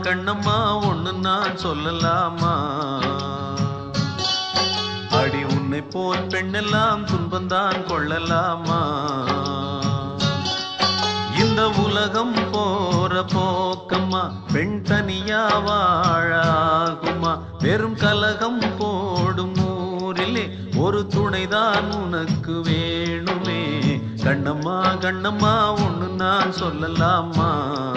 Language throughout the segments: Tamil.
கண்ணம்மா ஒண்ணு நான் சொல்லலாமா? அடி உன்னை போல் பெண்ணெல்லாம் துன்பந்தான் கொள்ளலாமா? இந்த உலகம் போற போக்கம்மா, பெண் தனியா வாழாகுமா? வெறும் கலகம் போடும் ஊரிலே ஒரு துணைதான் உனக்கு வேணுமே. கண்ணம்மா கண்ணம்மா ஒண்ணு நான் சொல்லலாமா?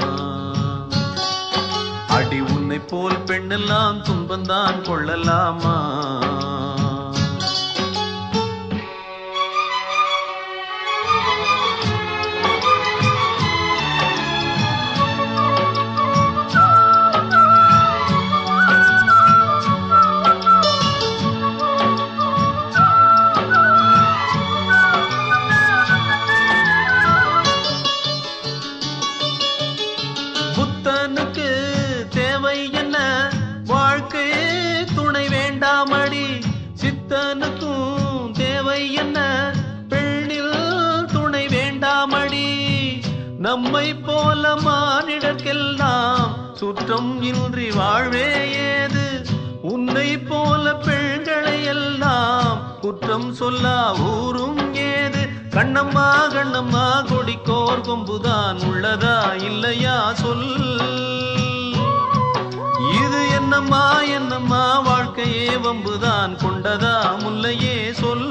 அடி உன்னை போல் பெண்ணெல்லாம் துன்பந்தான் கொள்ளலாமா? புத்தனுக்கு தேவை என்ன? வாழ்க்கை துணை வேண்டாமடி. சித்தனுக்கும் தேவை என்ன? பெண்ணில் துணை வேண்டாமடி. நம்மை போல மானிடர்க்கெல்லாம் சுற்றம் இன்றி வாழ்வே ஏது? உன்னை போல பெண்களை எல்லாம் குற்றம் சொல்ல ஊரும் ஏது? கண்ணம்மா கண்ணம்மா கொடிக்கோர் கொம்புதான் உள்ளதா இல்லையா சொல். இது என்னம்மா என்னம்மா வாழ்க்கையே வம்புதான் கொண்டதா முல்லையே சொல்.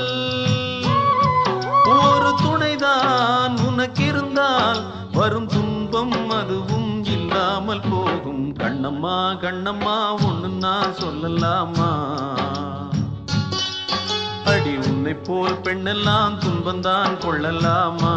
ஒரு துணைதான் உனக்கிருந்தால் வரும் துன்பம் அதுவும் இல்லாமல் போகும். கண்ணம்மா கண்ணம்மா ஒண்ணு நான் சொல்லலாமா? அடி உன்னை போல் பெண்ணெல்லாம் துன்பந்தான் கொள்ளலாமா?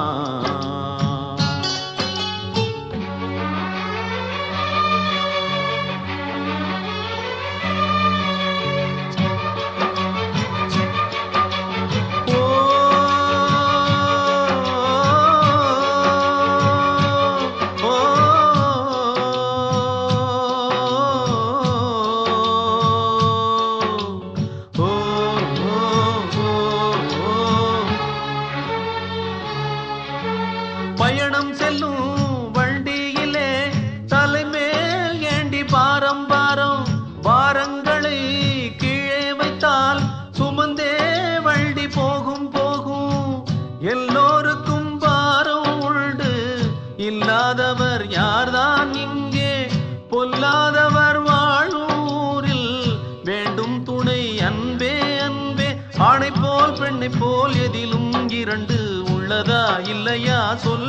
பயணம் செல்லும் வண்டியிலே தலைமேல் ஏண்டி பாரம் பாரம். பாரங்களை கீழே வைத்தால் சுமந்தே வண்டி போகும் போகும். எல்லோருக்கும் பாரம் உண்டு, இல்லாதவர் யார்தான் இங்கே? பொல்லாதவர் வாழும் ஊரில் வேண்டும் துணை அன்பே அன்பே. ஆணை போல் பெண்ணை போல் எதிலும் இரண்டு உள்ளதா இல்லையா சொல்.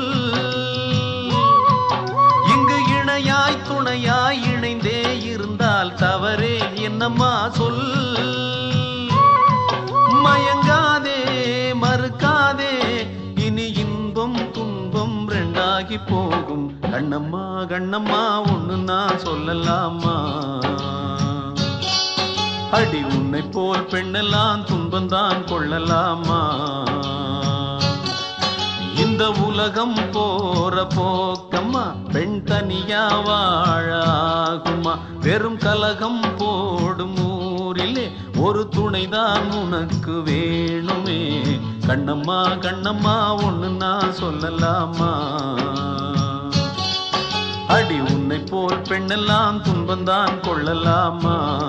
இங்கு இணையாய் துணையாய் இணைந்தே இருந்தால் தவறே என்னம்மா சொல். மயங்காதே மறுக்காதே, இனி இன்பம் துன்பம் ரெண்டாகி போகும். கண்ணம்மா கண்ணம்மா ஒண்ணு நான் சொல்லலாமா? அடி உன்னை போல் பெண்ணெல்லாம் துன்பந்தான் கொள்ளலாமா? இந்த உலகம் போற போக்கம்மா, பெண் தனியா வாழாகுமா? வெறும் கலகம் போடும் ஊரிலே ஒரு துணைதான் உனக்கு வேணுமே. கண்ணம்மா கண்ணம்மா ஒண்ணு நான் சொல்லலாமா? அடி உன்னை போல் பெண்ணெல்லாம் துன்பந்தான் கொள்ளலாமா?